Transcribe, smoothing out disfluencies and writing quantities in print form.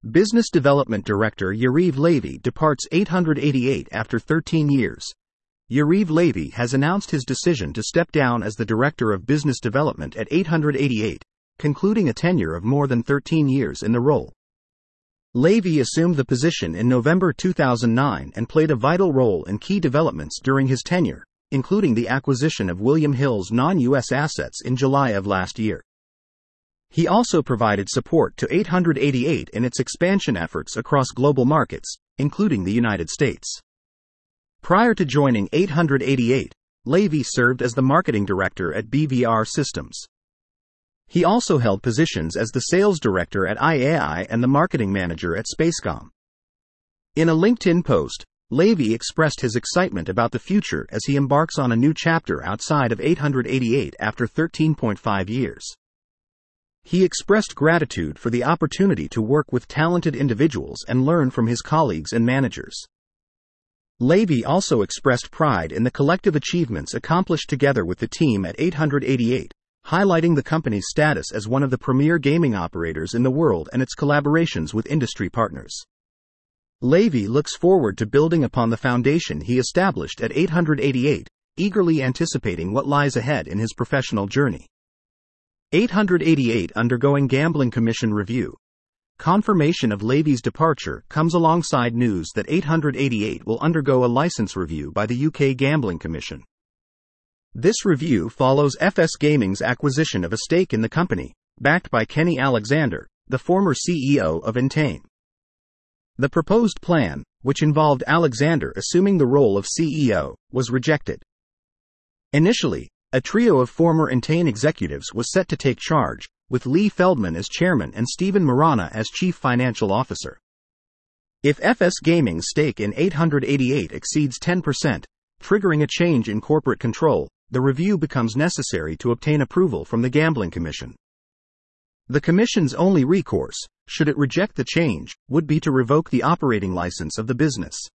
Business Development Director Yariv Levy departs 888 after 13 years. Yariv Levy has announced his decision to step down as the Director of Business Development at 888, concluding a tenure of more than 13 years in the role. Levy assumed the position in November 2009 and played a vital role in key developments during his tenure, including the acquisition of William Hill's non-U.S. assets in July of last year. He also provided support to 888 in its expansion efforts across global markets, including the United States. Prior to joining 888, Levy served as the marketing director at BVR Systems. He also held positions as the sales director at IAI and the marketing manager at Spacecom. In a LinkedIn post, Levy expressed his excitement about the future as he embarks on a new chapter outside of 888 after 13.5 years. He expressed gratitude for the opportunity to work with talented individuals and learn from his colleagues and managers. Levy also expressed pride in the collective achievements accomplished together with the team at 888, highlighting the company's status as one of the premier gaming operators in the world and its collaborations with industry partners. Levy looks forward to building upon the foundation he established at 888, eagerly anticipating what lies ahead in his professional journey. 888 undergoing Gambling Commission review. Confirmation of Levy's departure comes alongside news that 888 will undergo a license review by the UK Gambling Commission. This review follows FS Gaming's acquisition of a stake in the company, backed by Kenny Alexander, the former CEO of Entain. The proposed plan, which involved Alexander assuming the role of CEO, was rejected. Initially, a trio of former Entain executives was set to take charge, with Lee Feldman as chairman and Stephen Marana as chief financial officer. If FS Gaming's stake in 888 exceeds 10%, triggering a change in corporate control, the review becomes necessary to obtain approval from the Gambling Commission. The Commission's only recourse, should it reject the change, would be to revoke the operating license of the business.